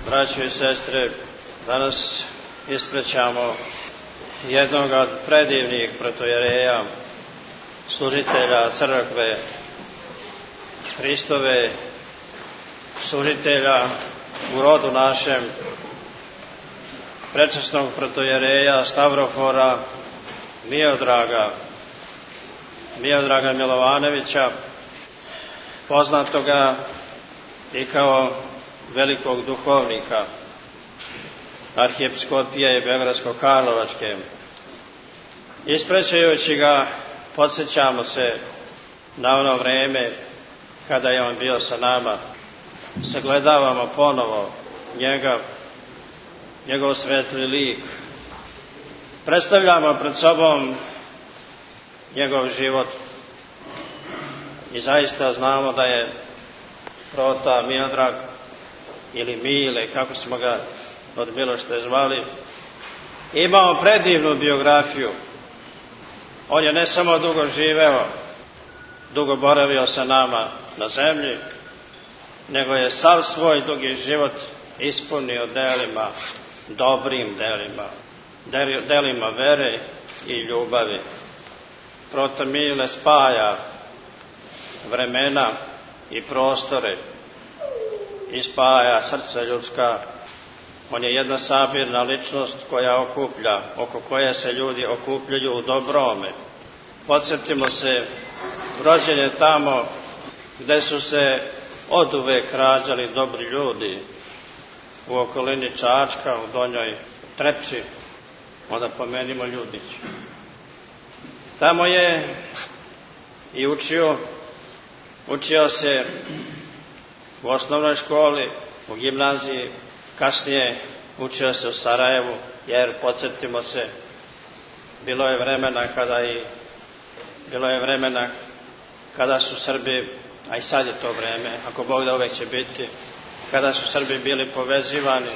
Braćo i sestre, danas isprećamo jednog od predivnih protojereja, služitelja crkve Hristove, služitelja u rodu našem, prečasnog protojereja Stavrofora Miodraga Milovanovića, poznatoga i kao velikog duhovnika arhijepiskopije Beogradsko-Karlovačke. Isprećajući ga, podsjećamo se na ono vreme kada je on bio sa nama. Sagledavamo ponovo njegov svetli lik. Predstavljamo pred sobom njegov život i zaista znamo da je prota Miodrag ili Mile, kako smo ga od Milošte zvali, imao predivnu biografiju. On je ne samo dugo živeo, dugo boravio sa nama na zemlji, nego je sav svoj dugi život ispunio delima, dobrim delima vere i ljubavi. Prota Mile spaja vremena i prostore i spaja srca ljudska. On je jedna sabirna ličnost koja okuplja, oko koje se ljudi okupljaju u dobrome. Podsjetimo se, rođen je tamo gde su se oduvek rađali dobri ljudi, u okolini Čačka, u Donjoj Trepči, onda pomenimo Ljubić. Tamo je i učio se u osnovnoj školi, u gimnaziji, kasnije učio se u Sarajevu, jer podsjetimo se, bilo je vremena kada su Srbi, a i sad je to vreme, ako Bog da uvek će biti, kada su Srbi bili povezivani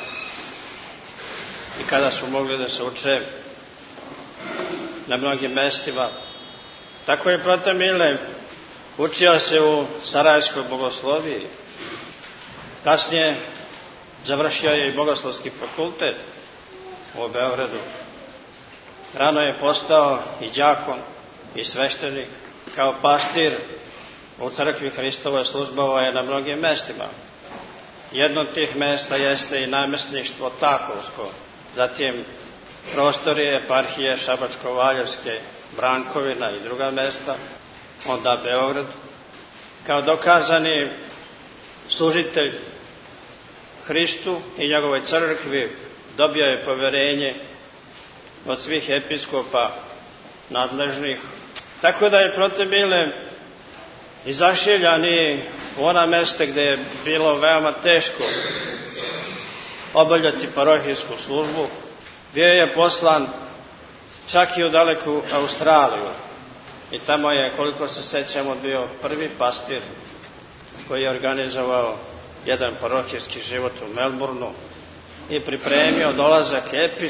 i kada su mogli da se uče na mnogim mestima. Tako je prota Mile učio se u Sarajevskoj bogosloviji. Kasnije završio je i Bogoslovski fakultet u Beogradu. Rano je postao i đakon i sveštenik. Kao pastir u crkvi Hristovoj službovao je na mnogim mestima. Jedno od tih mesta jeste i namesništvo Takovsko, zatim prostorije eparhije Šabačko-Valjevske, Brankovina i druga mesta, onda Beograd. Kao dokazani služitelj Hristu i njegovoj crkvi dobio je poverenje od svih episkopa nadležnih. Tako da je prota Mile izašiljan i u ona mesta gde je bilo veoma teško obavljati parohijsku službu. Bio je poslan čak i u daleku Australiju i tamo je, koliko se sećamo, bio prvi pastir koji je organizovao jedan parohijski život u Melbourneu i pripremio dolazak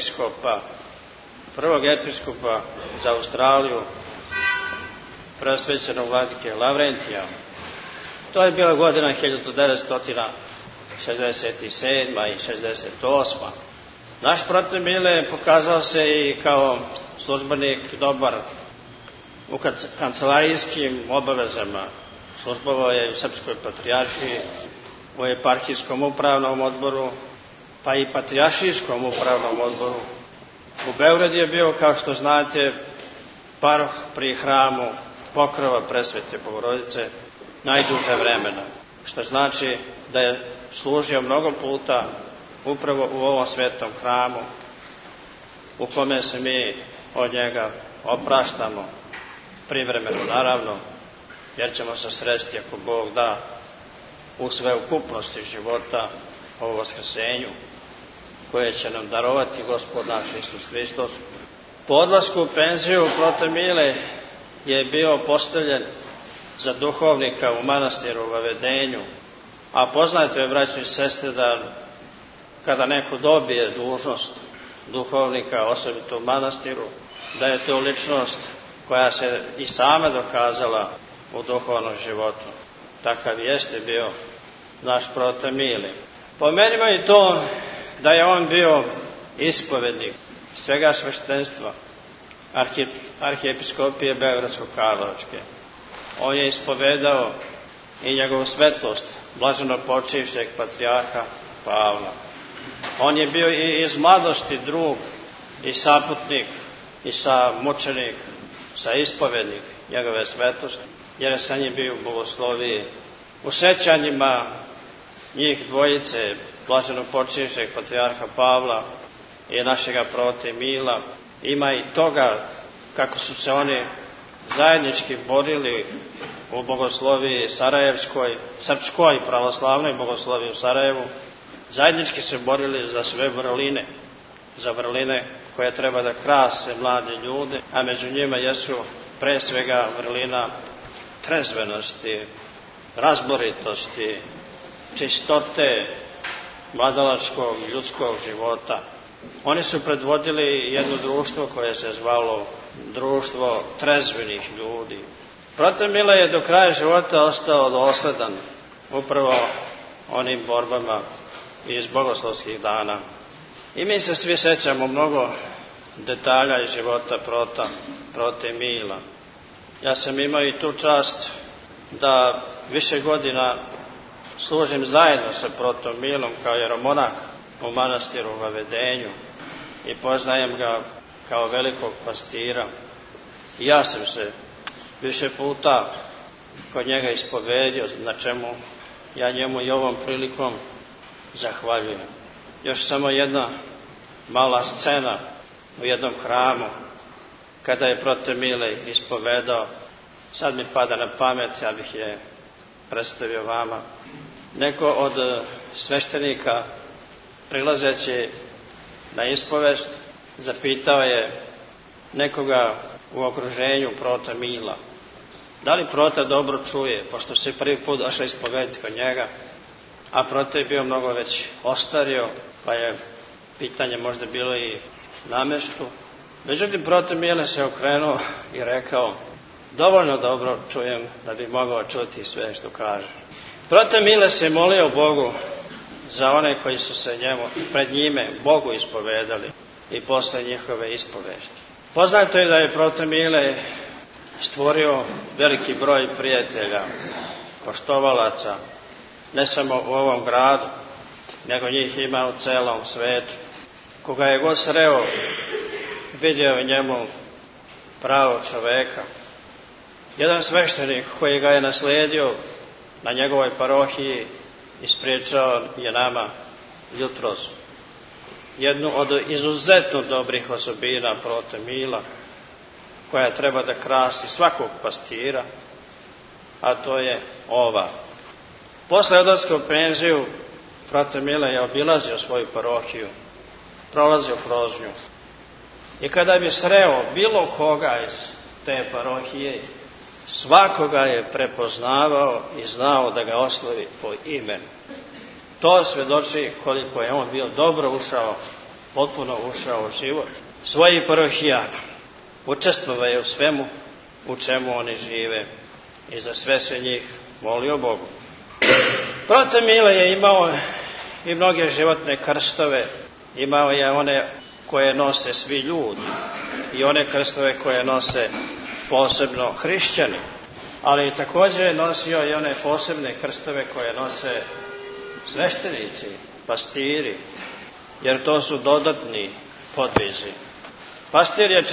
prvog episkopa za Australiju, preosvećenog vladike Lavrentija. To je bila godina 1967. i 68. Naš prota Mile pokazao se i kao službenik dobar u kancelarijskim obavezama. Službovao je u Srpskoj patrijaršiji, u eparhijskom upravnom odboru, pa i patrijaršijskom upravnom odboru. U Beogradu je bio, kao što znate, paroh pri hramu Pokrova Presvete Bogorodice najduže vremena, što znači da je služio mnogo puta upravo u ovom svetom hramu, u kome se mi od njega opraštamo, privremeno naravno, jer ćemo se sresti, ako Bog da, u sveukupnosti života o vaskrsenju koje će nam darovati Gospod naš Isus Hristos. Po odlasku u penziju prota Mile je bio postavljen za duhovnika u manastiru u Vavedenju, a poznato je, braćo i sestre, da kada neko dobije dužnost duhovnika, osobito u manastiru, da je to ličnost koja se i sama dokazala u duhovnom životu. Takav jeste bio naš prota Mile. Pomenimo i to da je on bio ispovednik svega sveštenstva arhijepiskopije Beogradsko-Karlovačke. On je ispovedao i njegovu svetlost blaženo počivšeg patrijarha Pavla. On je bio i iz mladosti drug i saputnik i mučenik, ispovednik njegove svetosti, jer je sa njim bio u bogosloviji. U sećanjima njih dvojice, blaženo počivšeg patrijarha Pavla i našega prote Mila, ima i toga kako su se oni zajednički borili u bogosloviji Sarajevskoj, srpskoj pravoslavnoj bogosloviji u Sarajevu, zajednički se borili za sve vrline, za vrline koje treba da krase mlade ljude, a među njima jesu pre svega vrlina trezvenosti, razboritosti, čistote mladalačkog ljudskog života. Oni su predvodili jedno društvo koje se zvalo društvo trezvenih ljudi. Prote Mile je do kraja života ostao dosledan upravo onim borbama iz bogoslovskih dana. I mi se svi sećamo mnogo detalja iz života prote Mila. Ja sam imao i tu čast da više godina služim zajedno sa protom Milom kao jeromonah u manastiru u Vavedenju i poznajem ga kao velikog pastira. I ja sam se više puta kod njega ispovedio, na čemu ja njemu i ovom prilikom zahvaljujem. Još samo jedna mala scena u jednom hramu, kada je prote Mile ispovedao, sad mi pada na pamet, ja bih je predstavio vama. Neko od sveštenika, prilazeći na ispovest, zapitao je nekoga u okruženju prote Mila, da li prote dobro čuje, pošto se prvi put došao ispovediti kod njega, a prote je bio mnogo već ostario, pa je pitanje možda bilo i nameštu. Međutim, prote Mile se okrenuo i rekao, dovoljno dobro čujem da bi mogao čuti sve što kaže. Prote Mile se molio Bogu za one koji su se pred njime Bogu ispovedali i posle njihove ispovesti. Poznato je da je prote Mile stvorio veliki broj prijatelja, poštovalaca, ne samo u ovom gradu, nego njih ima u celom svetu. Koga je god sreo, vidio u njemu pravog čoveka. Jedan sveštenik koji ga je naslijedio na njegovoj parohiji ispričao je nama jutros jednu od izuzetno dobrih osobina prote Mila, koja treba da krasi svakog pastira, a to je ova. Posle odlaska u penziju, prote Mile je obilazio svoju parohiju, prolazio kroz nju. I kada bi sreo bilo koga iz te parohije, svakoga je prepoznavao i znao da ga oslovi po imenu. To svedoči koliko je on bio dobro ušao, potpuno ušao u život svojih parohijana. Učestvovao je u svemu u čemu oni žive i za sve se njih molio Bogu. Prote Mile je imao i mnoge životne krstove, imao je one koje nose svi ljudi i one krstove koje nose posebno hrišćani, ali također je nosio i one posebne krstove koje nose sveštenici, pastiri, jer to su dodatni podvizi. Pastir je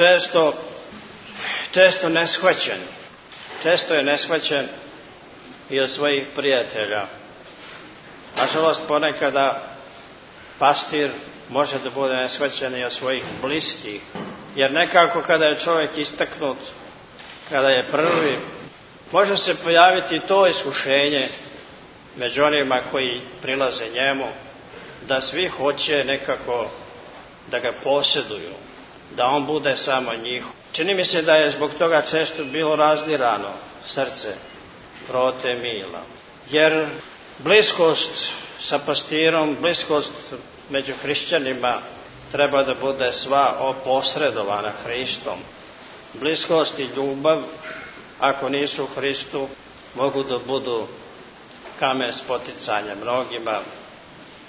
često neshvaćen. Često je neshvaćen i od svojih prijatelja. Nažalost, ponekada pastir može da bude neshvaćen i od svojih bliskih, jer nekako kada je čovjek istaknut, kada je prvi, može se pojaviti to iskušenje među onima koji prilaze njemu, da svi hoće nekako da ga posjeduju, da on bude samo njihov. Čini mi se da je zbog toga često bilo razdirano srce prote Mila, jer bliskost sa pastirom, bliskost među hrišćanima treba da bude sva oposredovana Hristom. Bliskost i ljubav, ako nisu u Hristu, mogu da budu kamen spoticanja mnogima,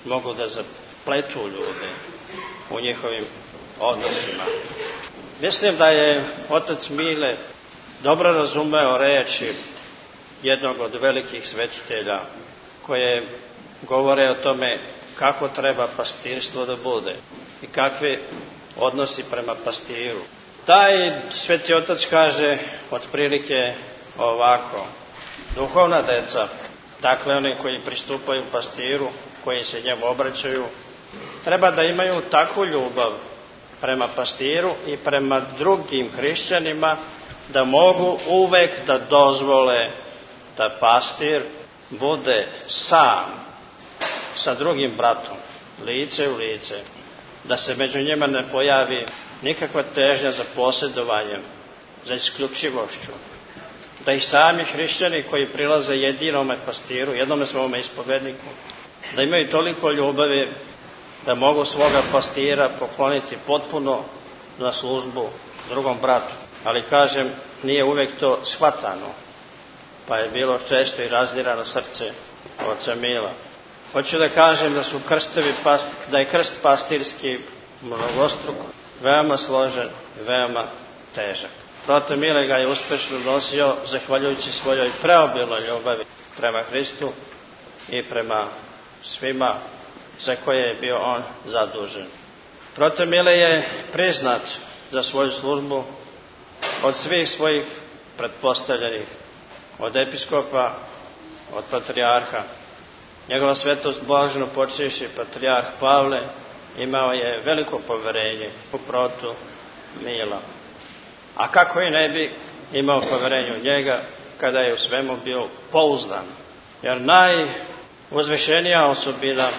mogu da zapletu ljude u njihovim odnosima. Mislim da je otac Mile dobro razumeo reči jednog od velikih svetitelja koje govore o tome kako treba pastirstvo da bude i kakvi odnosi prema pastiru. Taj sveti otac kaže otprilike ovako: duhovna deca, dakle oni koji pristupaju pastiru, koji se njemu obraćaju, treba da imaju takvu ljubav prema pastiru i prema drugim hrišćanima da mogu uvek da dozvole da pastir bude sam sa drugim bratom, lice u lice, da se među njima ne pojavi nikakva težnja za posjedovanjem, za isključivošću, da i sami hrišćani koji prilaze jedinome pastiru, jednome svome ispovedniku, da imaju toliko ljubavi da mogu svoga pastira pokloniti potpuno na službu drugom bratu. Ali kažem, nije uvek to shvatano, pa je bilo često i razdirano srce oca Mila. Hoću da kažem da su da je krst pastirski mnogostruk, veoma složen i veoma težak. Otac Mile ga je uspešno nosio zahvaljujući svojoj preobilnoj ljubavi prema Hristu i prema svima za koje je bio on zadužen. Otac Mile je priznat za svoju službu od svih svojih pretpostavljenih, od episkopa, od patrijarha. Njegova svetost blaženo počivši patrijarh Pavle imao je veliko poverenje u protu Mila. A kako i ne bi imao poverenje u njega kada je u svemu bio pouzdan? Jer najuzvišenija osobina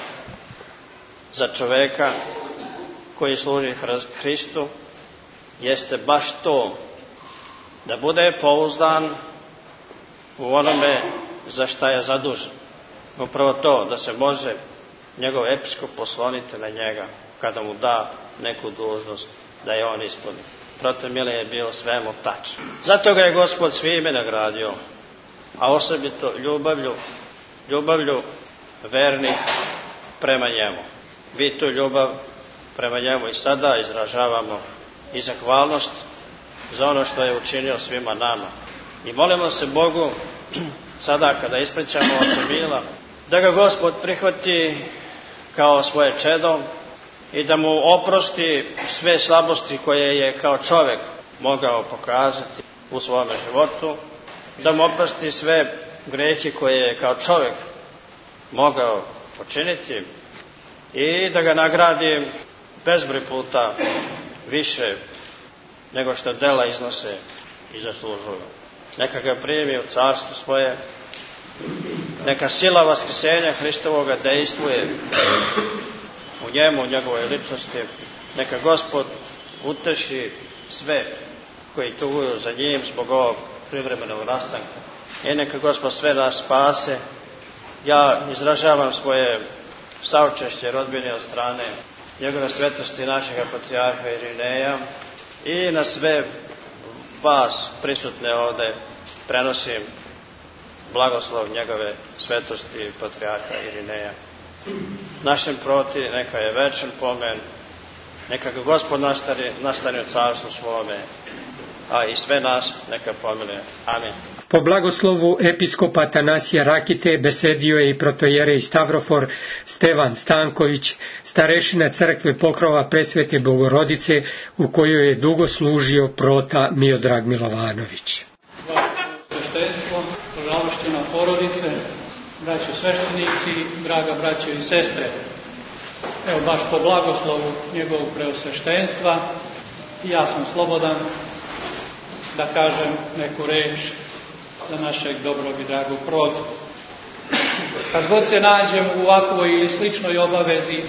za čoveka koji služi Hristu jeste baš to, da bude pouzdan u onome za šta je zadužen. Upravo to, da se može njegov episkop posloniti na njega kada mu da neku dužnost da je on ispuni. Otac Mile je bio svemu tačan. Zato ga je Gospod svime nagradio, a osobito ljubavlju vernih prema njemu. Mi tu ljubav prema njemu i sada izražavamo i zahvalnost za ono što je učinio svima nama. I molimo se Bogu sada kada ispričamo oca Mila, da ga Gospod prihvati kao svoje čedo i da mu oprosti sve slabosti koje je kao čovjek mogao pokazati u svome životu, da mu oprosti sve grehe koje je kao čovjek mogao počiniti i da ga nagradi bezbroj puta više nego što dela iznose i zaslužuju. Neka ga primi u carstvo svoje, neka sila vaskrsenja Hristovoga dejstvuje u njemu, u njegovoj ličnosti, neka Gospod uteši sve koji tuguju za njim zbog ovog privremenog rastanka i neka Gospod sve nas spase. Ja izražavam svoje saučešće rodbine od strane njegove svetosti našega patrijarha Irineja i na sve vas prisutne ovde prenosim blagoslov njegove svetosti patrijarha Irineja. Našem proti neka je večan pomen, neka ga Gospod nastani u carstvu svome, a i sve nas neka pomiluje. Amin. Po blagoslovu episkopa Atanasija Rakite besedio je i protojerej Stavrofor Stevan Stanković, starešina crkve Pokrova Presvete Bogorodice, u kojoj je dugo služio prota Miodrag Milovanović. Sveštenstvo, požalošćena porodice, braćo sveštenici, draga braćo i sestre. Evo baš po blagoslovu njegovog preosveštenstva i ja sam slobodan da kažem neku reč za našeg dobrog i dragog protu. Kad god se nađemo u ovakvoj ili sličnoj obavezi,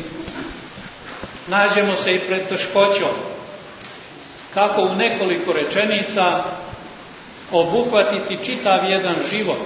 nađemo se i pred teškoćom kako u nekoliko rečenica obuhvatiti čitav jedan život,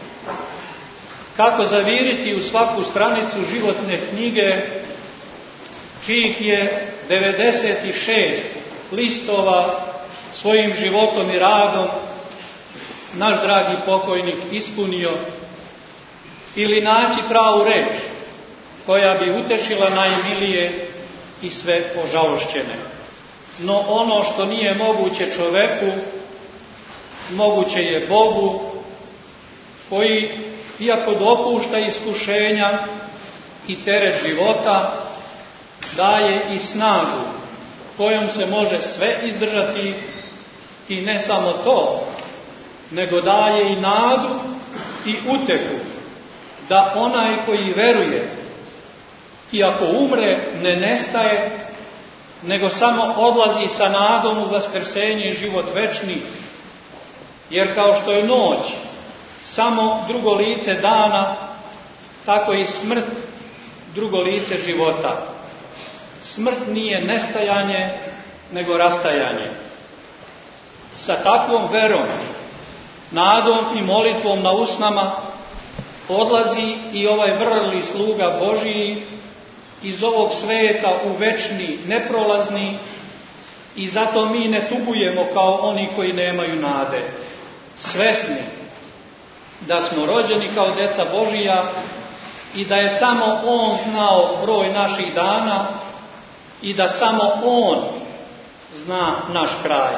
kako zaviriti u svaku stranicu životne knjige čijih je 96 listova svojim životom i radom naš dragi pokojnik ispunio, ili naći pravu reč koja bi utešila najmilije i sve ožalošćene. No ono što nije moguće čoveku, moguće je Bogu, koji, iako dopušta iskušenja i teret života, daje i snagu kojom se može sve izdržati, i ne samo to, nego daje i nadu i utehu da onaj koji veruje, i ako umre, ne nestaje, nego samo odlazi sa nadom u vaskrsenje i život večni. Jer kao što je noć samo drugo lice dana, tako i smrt drugo lice života. Smrt nije nestajanje, nego rastajanje. Sa takvom verom, nadom i molitvom na usnama odlazi i ovaj vrli sluga Božiji iz ovog sveta u večni, neprolazni, i zato mi ne tugujemo kao oni koji nemaju nade. Svesni da smo rođeni kao deca Božija i da je samo On znao broj naših dana i da samo On zna naš kraj.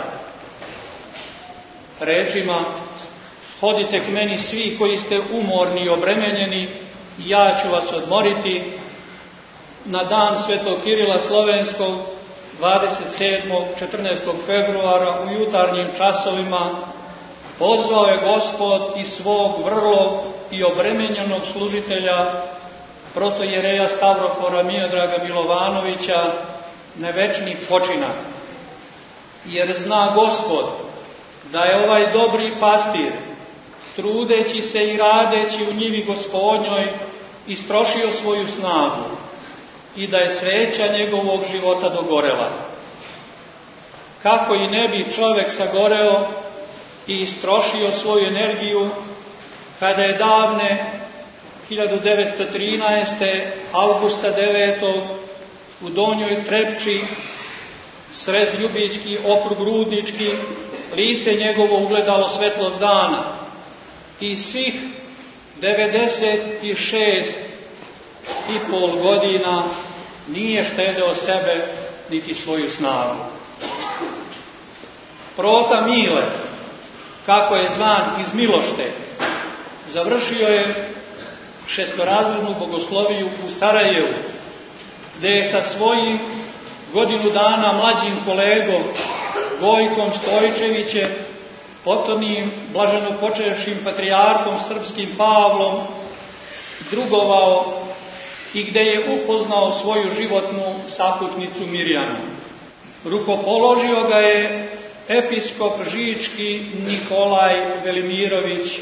Rečima: hodite k meni svi koji ste umorni i obremenjeni, ja ću vas odmoriti, na dan Svetog Kirila Slovenskog 27. 14. februara u jutarnjim časovima pozvao je Gospod iz svog vrlog i obremenjenog služitelja, protojereja Stavrofora Miodraga Milovanovića, na večni počinak. Jer zna Gospod da je ovaj dobri pastir, trudeći se i radeći u njivi Gospodnjoj, istrošio svoju snagu i da je sveća njegovog života dogorela. Kako i ne bi čovjek sagoreo i istrošio svoju energiju kada je davne 1913. augusta 9. u Donjoj Trepči, Srez Ljubički, okrug Rudnički, lice njegovo ugledalo svetlost dana i svih 96,5 godina nije štedeo sebe niti svoju snagu. Prota Mile, kako je zvan iz Milošte, završio je šestorazrednu bogosloviju u Sarajevu, gdje je sa svojim godinu dana mlađim kolegom Gojkom Stojčevićem, potomnim blaženopočevšim patrijarkom srpskim Pavlom, drugovao i gdje je upoznao svoju životnu saputnicu Mirjanu. Rukopoložio ga je episkop Žički Nikolaj Velimirović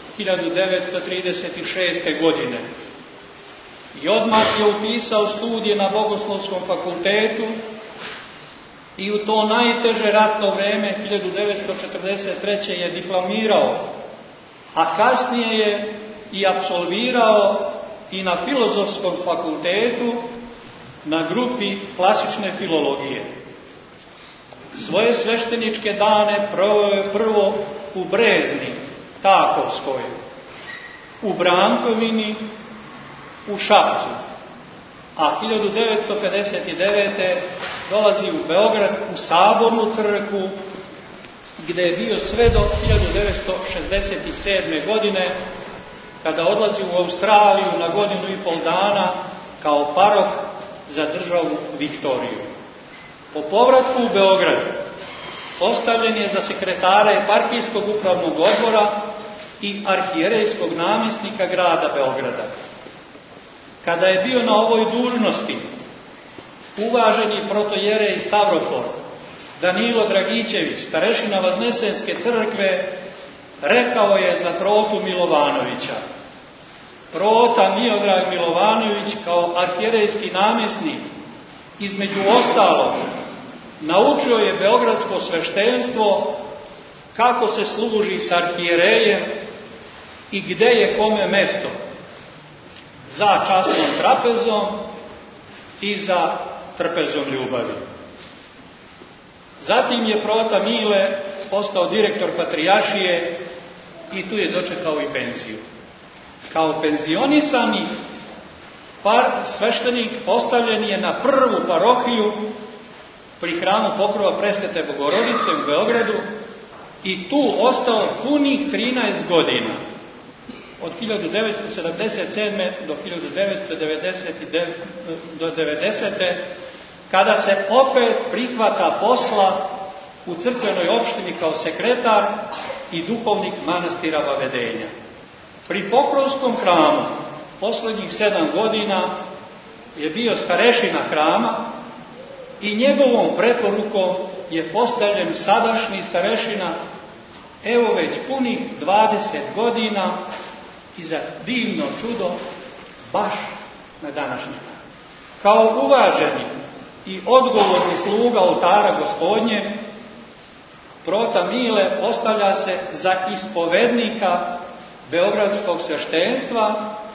1936. godine. I odmah je upisao studije na Bogoslovskom fakultetu i u to najteže ratno vreme 1943. je diplomirao, a kasnije je i apsolvirao i na Filozofskom fakultetu na grupi klasične filologije. Svoje svešteničke dane proveo je prvo u Brezni Takovskoj, u Brankovini, u Šapcu, a 1959. dolazi u Beograd u Sabornu crkvu, gdje je bio sve do 1967. godine, kada odlazi u Australiju na 1,5 dana kao parok za državu Viktoriju. Po povratku u Beograd postavljen je za sekretara eparhijskog upravnog odbora i arhijerejskog namjesnika grada Beograda. Kada je bio na ovoj dužnosti, uvaženi protojerej Stavrofor Danilo Dragićević, starešina Vaznesenske crkve, rekao je za Protu Milovanovića: Prota Miodrag Milovanović kao arhijerejski namjesnik, između ostalog, naučio je beogradsko sveštenstvo kako se služi s arhijerejem i gde je kome mesto, za časnom trapezom i za trpezom ljubavi. Zatim je Prota Mile postao direktor patrijaršije i tu je dočekao i penziju. Kao penzionisani sveštenik postavljen je na prvu parohiju pri hramu Pokrova Presvete Bogorodice u Beogradu i tu ostao punih 13 godina. Od 1977. do 1990. kada se opet prihvata posla u crkvenoj opštini kao sekretar i duhovnik manastira Vavedenja. Pri Pokrovskom hramu poslednjih 7 godina je bio starešina hrama i njegovom preporukom je postavljen sadašnji starešina, evo već punih 20 godina i za divno čudo baš na današnji dan. Kao uvaženi i odgovorni sluga oltara Gospodnje, Prota Mile postavlja se za ispovednika beogradskog sveštenstva,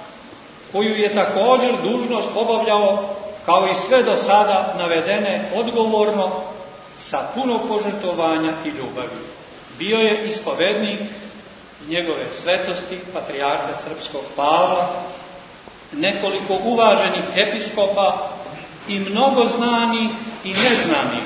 koju je također dužnost obavljao kao i sve do sada navedene odgovorno, sa puno požrtvovanja i ljubavi. Bio je ispovednik njegove svetosti, patrijarha srpskog Pavla, nekoliko uvaženih episkopa i mnogo znanih i neznanih,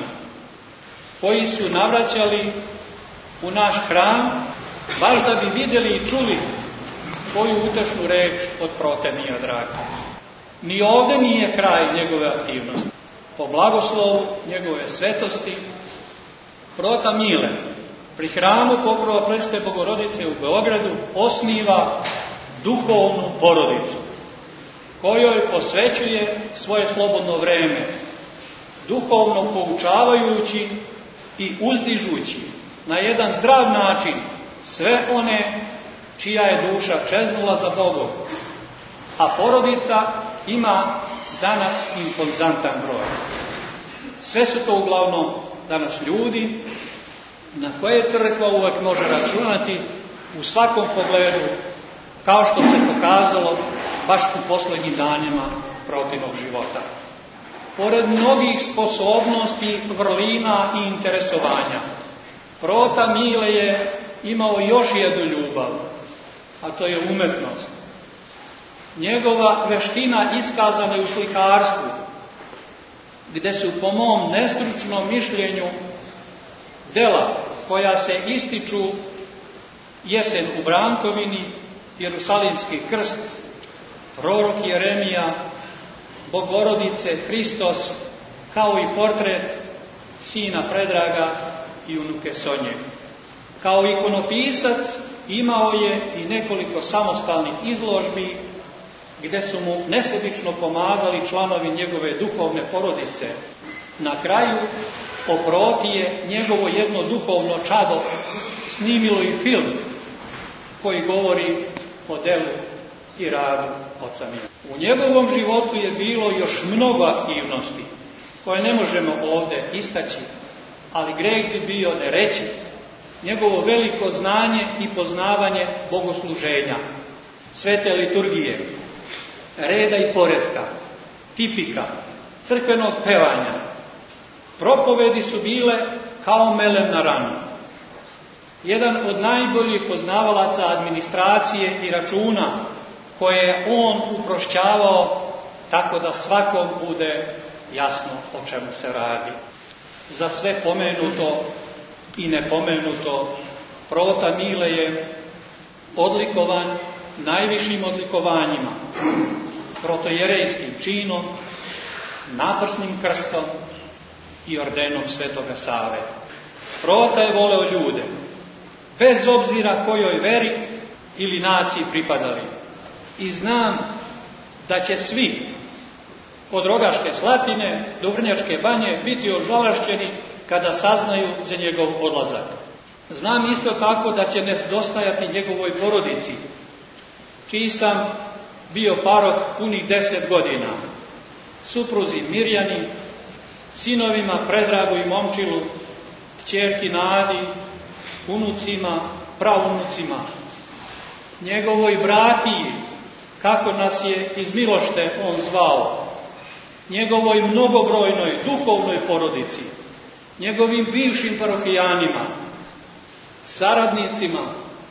koji su navraćali u naš hram, baš da bi vidjeli i čuli koju utešnu reč od Prote Mile draga. Ni ovde nije kraj njegove aktivnosti. Po blagoslovu njegove svetosti, Prota Mile pri hramu Pokrova Presvete Bogorodice u Beogradu osniva duhovnu porodicu, kojoj posvećuje svoje slobodno vreme, duhovno poučavajući i uzdižući na jedan zdrav način sve one čija je duša čeznula za Bogom, a porodica ima danas impozantan broj. Sve su to uglavnom danas ljudi na koje crkva uvek može računati u svakom pogledu, kao što se pokazalo baš u poslednjim danima Protinog života. Pored mnogih sposobnosti, vrlina i interesovanja, Prota Mile je imao još jednu ljubav, a to je umetnost. Njegova veština iskazana je u slikarstvu, gde su po mom nestručnom mišljenju dela koja se ističu Jesen u Brankovini, Jerusalimski krst, Prorok Jeremija, Bogorodice, Hristos, kao i portret sina Predraga i unuke Sonje. Kao ikonopisac imao je i nekoliko samostalnih izložbi gde su mu nesebično pomagali članovi njegove duhovne porodice. Na kraju, o Proti je njegovo jedno duhovno čado snimilo i film koji govori o delu i radu oca Mile. U njegovom životu je bilo još mnogo aktivnosti koje ne možemo ovde istaći, ali greh bi bio ne reći njegovo veliko znanje i poznavanje bogosluženja, svete liturgije, reda i poretka, tipika, crkvenog pevanja. Propovedi su bile kao melem na ranu. Jedan od najboljih poznavalaca administracije i računa koje je on uprošćavao tako da svakom bude jasno o čemu se radi. Za sve pomenuto i nepomenuto, Prota Mile je odlikovan najvišim odlikovanjima, protojerejskim činom, naprsnim krstom i ordenom Svetoga Save. Prota je voleo ljude, bez obzira kojoj veri ili naciji pripadali. I znam da će svi, od Rogaške Slatine do Vrnjačke Banje, biti ožalošćeni kada saznaju za njegov odlazak. Znam isto tako da će nedostajati njegovoj porodici, čiji sam bio paroh punih 10 godina, supruzi Mirjani, sinovima Predragu i Momčilu, kćerki Nadi, unucima, praunucima, njegovoj bratiji, kako nas je iz Milošte on zvao, njegovoj mnogobrojnoj duhovnoj porodici, njegovim bivšim parohijanima, saradnicima,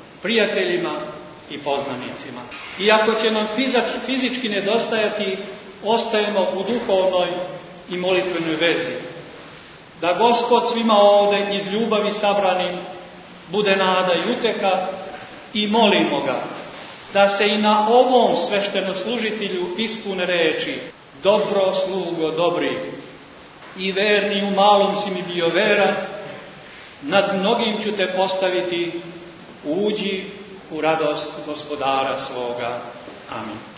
prijateljima i poznanicima. I ako će nam fizički nedostajati, ostajemo u duhovnoj i molitvenoj vezi. Da Gospod svima ovde iz ljubavi sabranim bude nada i uteka i molimo ga da se i na ovom sveštenoslужitelju ispune reči: dobro slugo dobri i verni u malom si mi bio veran, nad mnogim ću te postaviti, uđi u radost Gospodara svoga. Amin.